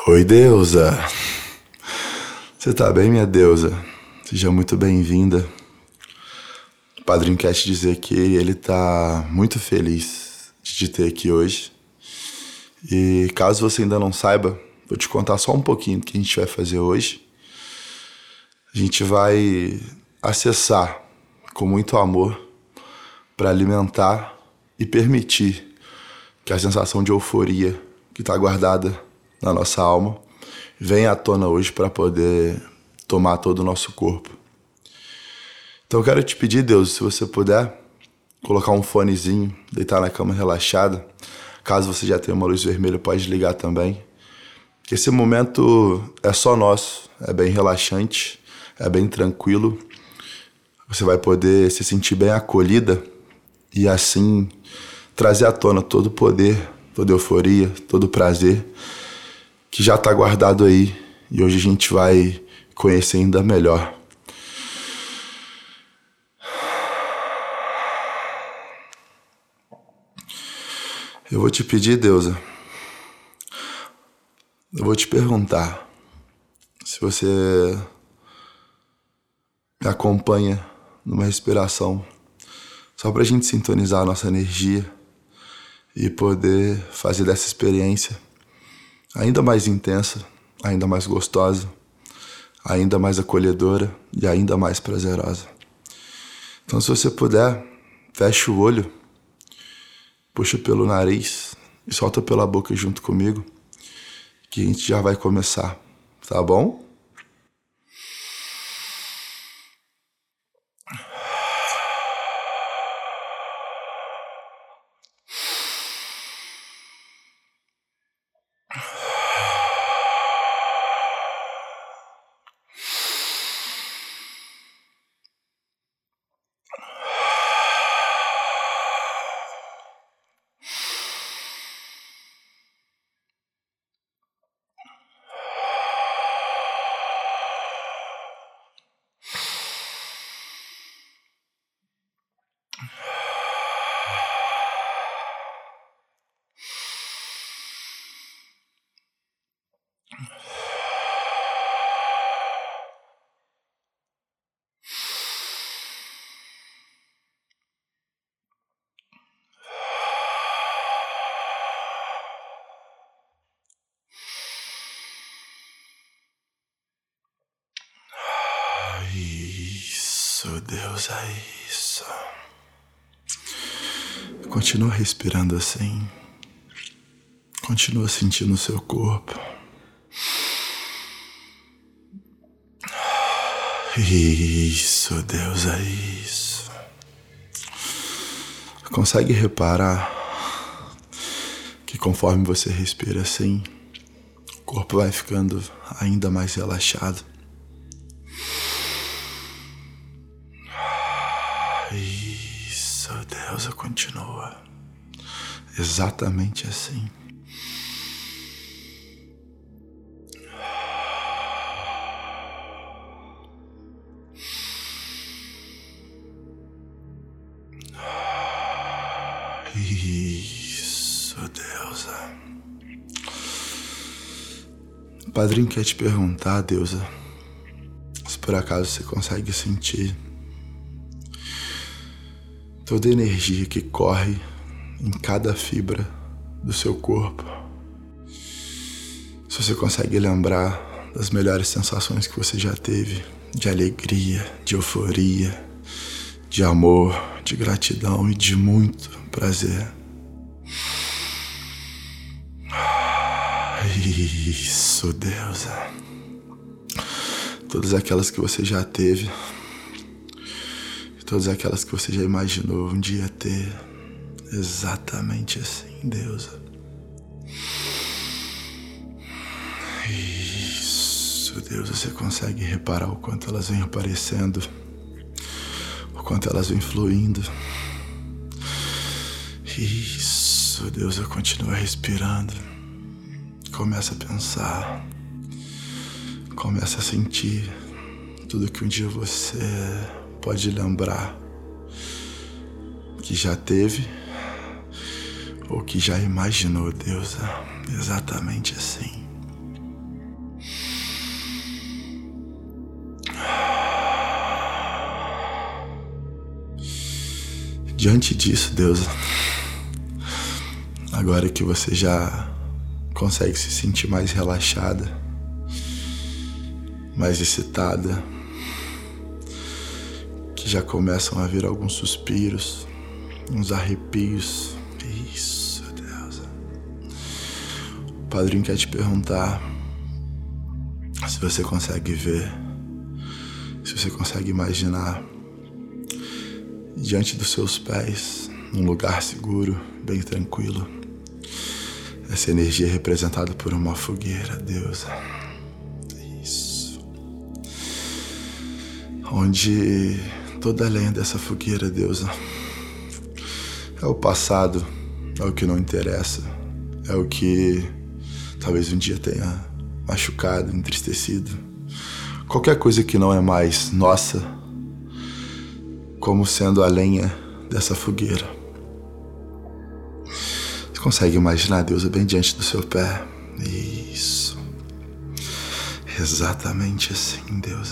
Oi, deusa. Você tá bem, minha deusa? Seja muito bem-vinda. O Padrinho quer te dizer que ele tá muito feliz de te ter aqui hoje. E caso você ainda não saiba, vou te contar só um pouquinho do que a gente vai fazer hoje. A gente vai acessar com muito amor para alimentar e permitir que a sensação de euforia que está guardada na nossa alma venha à tona hoje para poder tomar todo o nosso corpo. Então eu quero te pedir, Deus, se você puder, colocar um fonezinho, deitar na cama relaxada. Caso você já tenha uma luz vermelha, pode ligar também. Esse momento é só nosso, é bem relaxante, é bem tranquilo. Você vai poder se sentir bem acolhida e assim trazer à tona todo o poder, toda a euforia, todo o prazer que já está guardado aí e hoje a gente vai conhecer ainda melhor. Eu vou te pedir, deusa, eu vou te perguntar se você me acompanha numa respiração só pra gente sintonizar a nossa energia e poder fazer dessa experiência ainda mais intensa, ainda mais gostosa, ainda mais acolhedora e ainda mais prazerosa. Então, se você puder, fecha o olho, puxa pelo nariz e solta pela boca junto comigo, que a gente já vai começar, tá bom? Isso, Deus, é isso. Continua respirando assim. Continua sentindo o seu corpo. Isso, Deus, é isso. Consegue reparar que conforme você respira assim, o corpo vai ficando ainda mais relaxado. Isso, Deus, continua exatamente assim. Isso, deusa. O Padrinho quer te perguntar, deusa, se por acaso você consegue sentir toda a energia que corre em cada fibra do seu corpo. Se você consegue lembrar das melhores sensações que você já teve, de alegria, de euforia, de amor, de gratidão e de muito prazer. Isso, deusa. Todas aquelas que você já teve, todas aquelas que você já imaginou um dia ter, exatamente assim, deusa. Isso, Deus, você consegue reparar o quanto elas vêm aparecendo, o quanto elas vêm fluindo. Isso, Deus, eu continuo respirando. Começa a pensar, começa a sentir tudo que um dia você pode lembrar que já teve ou que já imaginou, deusa, exatamente assim. Diante disso, deusa, agora que você já consegue se sentir mais relaxada, mais excitada, que já começam a vir alguns suspiros, uns arrepios. Isso, Deus. O padrinho quer te perguntar se você consegue ver, se você consegue imaginar diante dos seus pés, num lugar seguro, bem tranquilo, essa energia é representada por uma fogueira, Deus. Isso. Onde toda a lenha dessa fogueira, Deus, é o passado, é o que não interessa, é o que talvez um dia tenha machucado, entristecido. Qualquer coisa que não é mais nossa, como sendo a lenha dessa fogueira. Você consegue imaginar Deus bem diante do seu pé? Isso. Exatamente assim, Deus.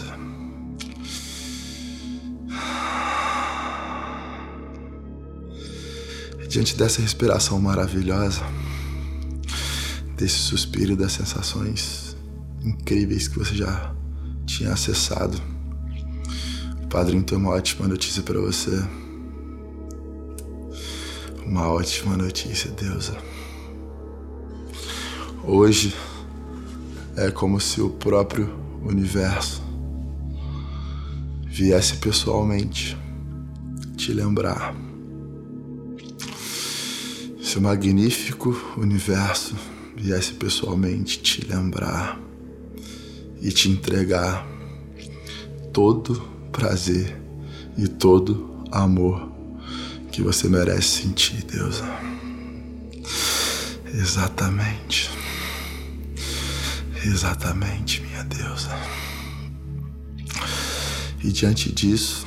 Diante dessa respiração maravilhosa, desse suspiro e das sensações incríveis que você já tinha acessado, o padrinho tem uma ótima notícia para você. Uma ótima notícia, deusa. Hoje é como se o próprio universo viesse pessoalmente te lembrar. Se o magnífico universo viesse pessoalmente te lembrar e te entregar todo prazer e todo amor que você merece sentir, Deus. Exatamente. Exatamente, minha deusa. E diante disso,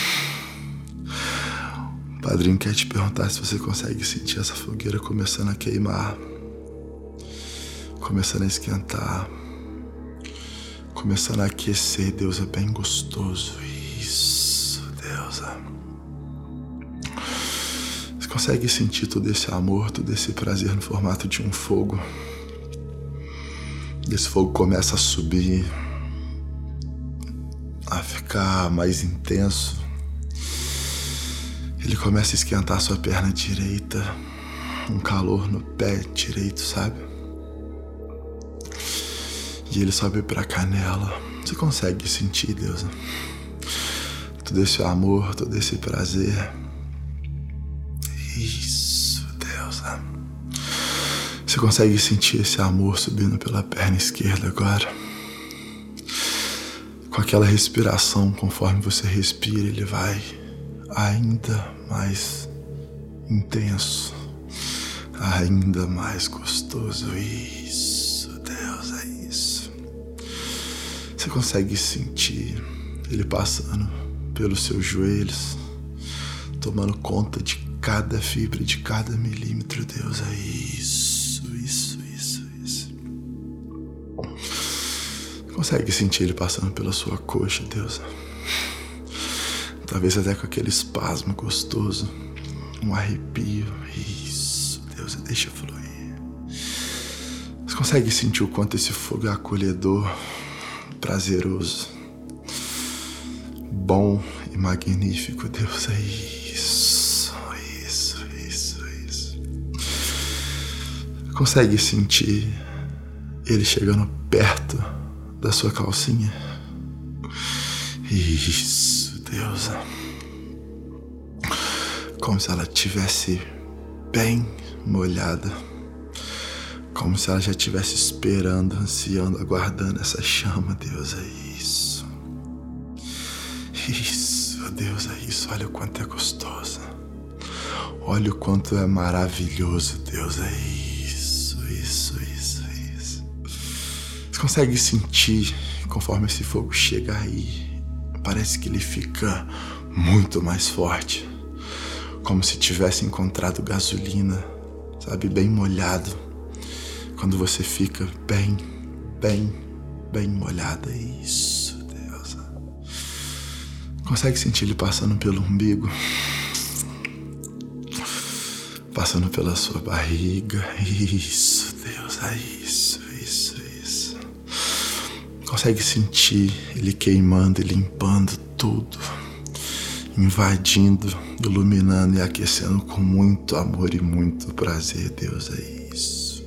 o padrinho quer te perguntar se você consegue sentir essa fogueira começando a queimar, começando a esquentar, começando a aquecer, Deus, é bem gostoso. Isso, Deus. Você consegue sentir todo esse amor, todo esse prazer no formato de um fogo. Esse fogo começa a subir, a ficar mais intenso. Ele começa a esquentar sua perna direita, um calor no pé direito, sabe? E ele sobe pra canela. Você consegue sentir, Deus, todo esse amor, todo esse prazer. Isso, Deus. Você consegue sentir esse amor subindo pela perna esquerda agora? Com aquela respiração, conforme você respira, ele vai ainda mais intenso, ainda mais gostoso. Isso, Deus, é isso. Você consegue sentir ele passando pelos seus joelhos, tomando conta de cada fibra, de cada milímetro, Deus, é isso. Consegue sentir ele passando pela sua coxa, Deus? Talvez até com aquele espasmo gostoso, um arrepio. Isso, Deus, deixa fluir. Você consegue sentir o quanto esse fogo é acolhedor, prazeroso, bom e magnífico, Deus, é isso. Consegue sentir ele chegando perto da sua calcinha? Isso, Deus. Como se ela estivesse bem molhada. Como se ela já estivesse esperando, ansiando, aguardando essa chama, Deus, é isso. Isso, Deus, é isso. Olha o quanto é gostoso. Olha o quanto é maravilhoso, Deus, é isso. Você consegue sentir, conforme esse fogo chega aí, parece que ele fica muito mais forte. Como se tivesse encontrado gasolina, sabe, bem molhado. Quando você fica bem molhada. Isso, Deus. Consegue sentir ele passando pelo umbigo, passando pela sua barriga. Isso, Deus, é isso. Consegue sentir Ele queimando e limpando tudo, invadindo, iluminando e aquecendo com muito amor e muito prazer. Deus, é isso.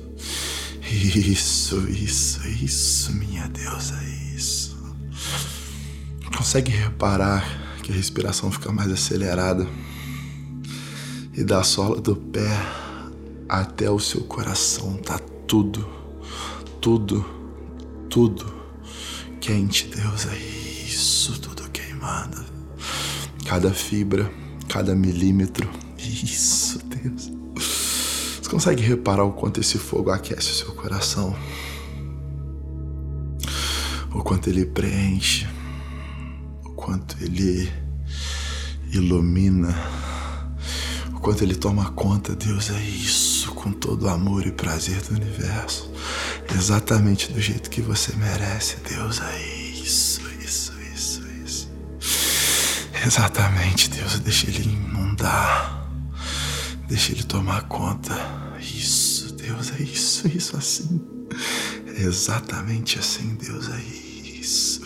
Isso, minha Deus, é isso. Consegue reparar que a respiração fica mais acelerada e da sola do pé até o seu coração tá tudo quente. Deus, é isso, tudo queimando, cada fibra, cada milímetro. Isso, Deus. Você consegue reparar o quanto esse fogo aquece o seu coração, o quanto ele preenche, o quanto ele ilumina, o quanto ele toma conta. Deus, é isso, com todo o amor e prazer do universo, exatamente do jeito que você merece. Deus, é isso. Exatamente, Deus, deixa ele inundar, deixa ele tomar conta. Isso, Deus, é isso assim, é exatamente assim. Deus, é isso.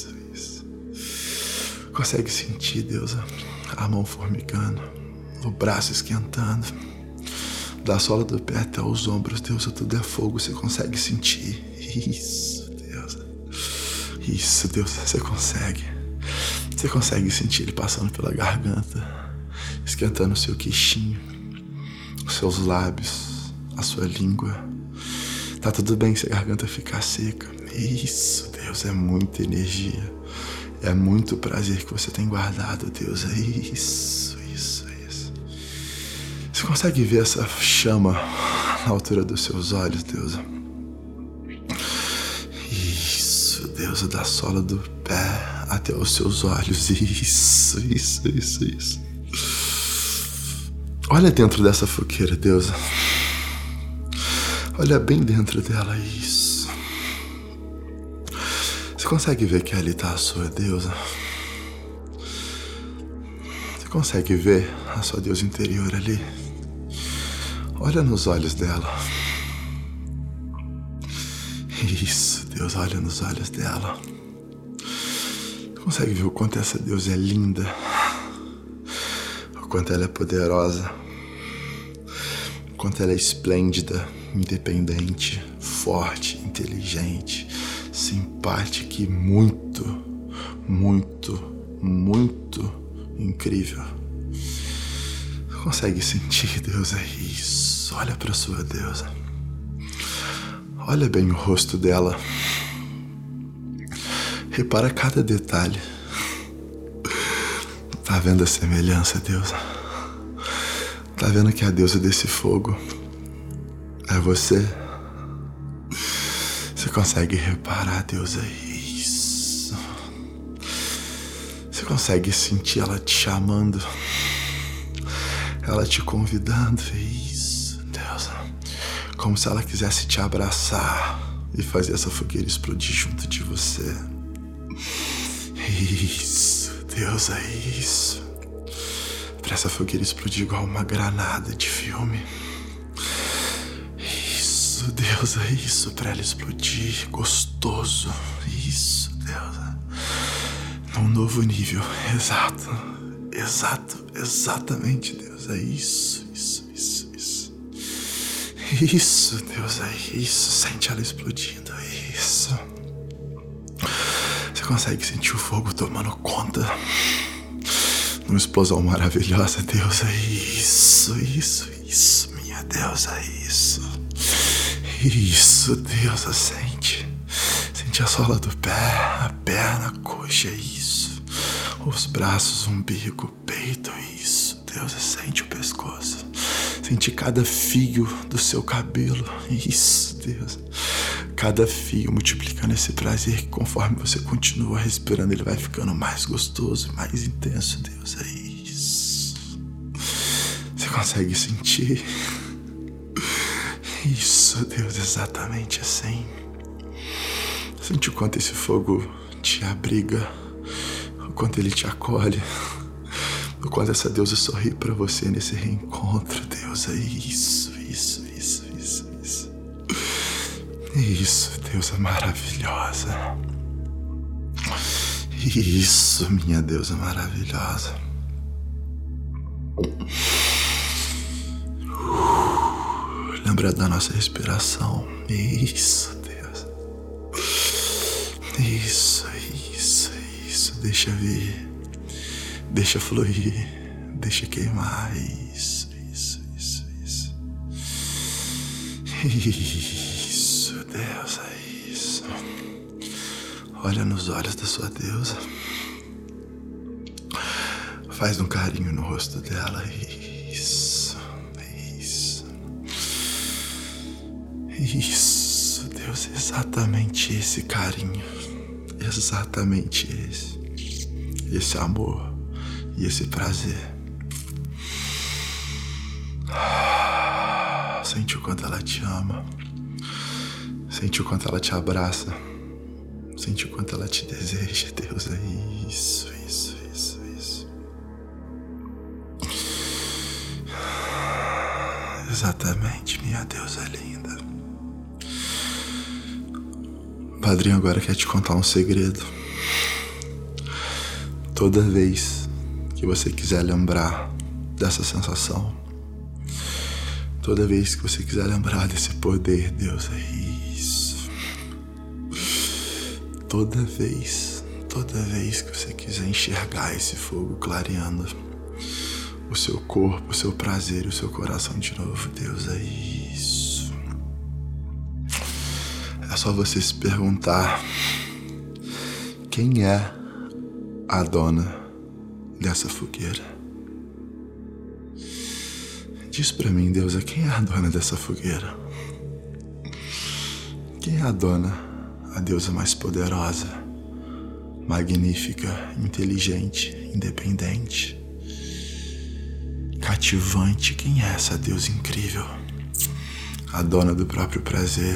Consegue sentir, Deus, a mão formigando, o braço esquentando, da sola do pé até os ombros. Deus, tudo é fogo, você consegue sentir. Isso, Deus, você consegue sentir ele passando pela garganta, esquentando o seu queixinho, os seus lábios, a sua língua. Tá tudo bem se a garganta ficar seca. Isso, Deus, é muita energia, é muito prazer que você tem guardado. Deus, é isso. Você consegue ver essa chama na altura dos seus olhos, Deus? Isso, Deus, da sola do pé até os seus olhos. Isso. Olha dentro dessa fogueira, Deus. Olha bem dentro dela. Isso. Você consegue ver que ali está a sua deusa? Você consegue ver a sua deusa interior ali? Olha nos olhos dela. Isso, Deus, olha nos olhos dela. Consegue ver o quanto essa deusa é linda, o quanto ela é poderosa, o quanto ela é esplêndida, independente, forte, inteligente, simpática e muito incrível. Consegue sentir, Deus, é isso. Olha para sua deusa. Olha bem o rosto dela. Repara cada detalhe. Tá vendo a semelhança, Deus? Tá vendo que a deusa desse fogo é você? Você consegue reparar, Deus, é isso. Você consegue sentir ela te chamando, ela te convidando. É isso, Deus. Como se ela quisesse te abraçar e fazer essa fogueira explodir junto de você. Isso, Deus, é isso. Pra essa fogueira explodir igual uma granada de filme. Isso, Deus, é isso. Pra ela explodir gostoso. Isso, Deus. Num novo nível. Exatamente, Deus. É isso. Isso, Deus, é isso. Sente ela explodindo. Isso. Você consegue sentir o fogo tomando conta. Uma explosão maravilhosa, Deus, é isso, minha Deus, é isso. Isso, Deus, sente a sola do pé, a perna, a coxa, isso. Os braços, o umbigo, o peito, isso, Deus, sente o pescoço. Sente cada fio do seu cabelo, isso, Deus. Cada fio multiplicando esse prazer que conforme você continua respirando, ele vai ficando mais gostoso, mais intenso. Deus, é isso. Você consegue sentir? Isso, Deus, exatamente assim. Sente o quanto esse fogo te abriga, o quanto ele te acolhe, o quanto essa deusa sorri pra você nesse reencontro, Deus. deusa. Isso, deusa maravilhosa. Isso, minha deusa maravilhosa. Lembra da nossa respiração. Isso, Deus. Isso. Deixa vir. Deixa fluir. Deixa queimar. Isso, deusa, isso. Olha nos olhos da sua deusa. Faz um carinho no rosto dela. Isso, Deus, exatamente esse carinho. Exatamente esse amor e esse prazer. Sente o quanto ela te ama. Sente o quanto ela te abraça. Sente o quanto ela te deseja, Deus. Isso. Exatamente, minha deusa linda. O padrinho agora quer te contar um segredo. Toda vez que você quiser lembrar dessa sensação, toda vez que você quiser lembrar desse poder, Deus, isso. Toda vez que você quiser enxergar esse fogo clareando o seu corpo, o seu prazer, o seu coração de novo, Deus, é isso. É só você se perguntar: quem é a dona dessa fogueira? Diz pra mim, Deus, quem é a dona dessa fogueira? Quem é a dona, a deusa mais poderosa, magnífica, inteligente, independente, cativante? Quem é essa deusa incrível? A dona do próprio prazer.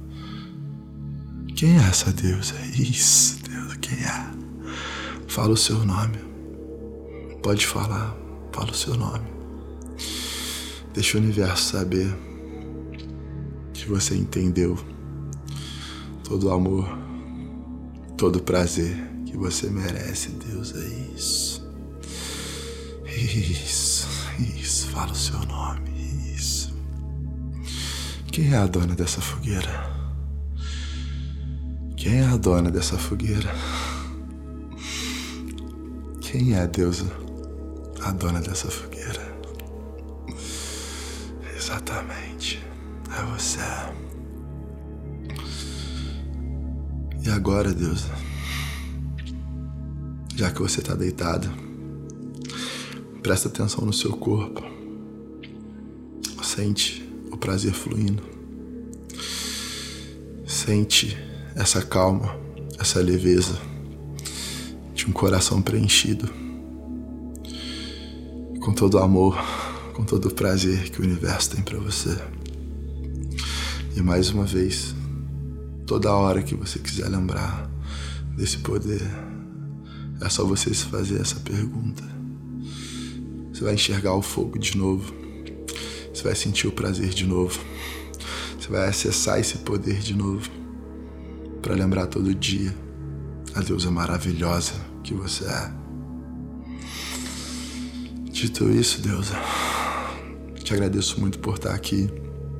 Quem é essa deusa? Isso, Deus, quem é? Fala o seu nome. Pode falar, fala o seu nome. Deixa o universo saber que você entendeu todo o amor, todo o prazer que você merece, Deus, é isso. Isso, fala o seu nome, isso. Quem é a dona dessa fogueira? Quem é a dona dessa fogueira? Quem é a deusa, a dona dessa fogueira? Exatamente, é você. E agora, deusa, já que você está deitada, presta atenção no seu corpo. Sente o prazer fluindo. Sente essa calma, essa leveza de um coração preenchido com todo o amor, com todo o prazer que o universo tem para você. E mais uma vez, toda hora que você quiser lembrar desse poder, é só você se fazer essa pergunta. Você vai enxergar o fogo de novo. Você vai sentir o prazer de novo. Você vai acessar esse poder de novo, para lembrar todo dia a deusa maravilhosa que você é. Dito isso, deusa, te agradeço muito por estar aqui.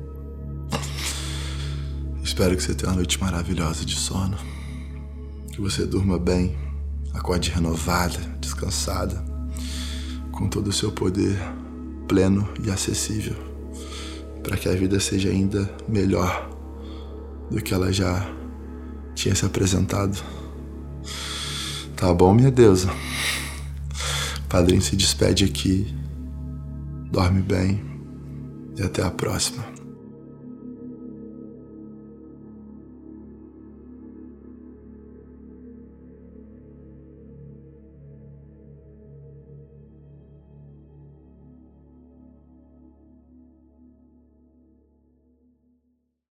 Espero que você tenha uma noite maravilhosa de sono, que você durma bem, acorde renovada, descansada, com todo o seu poder pleno e acessível, para que a vida seja ainda melhor do que ela já tinha se apresentado. Tá bom, minha deusa? O padrinho se despede aqui. Dorme bem e até a próxima.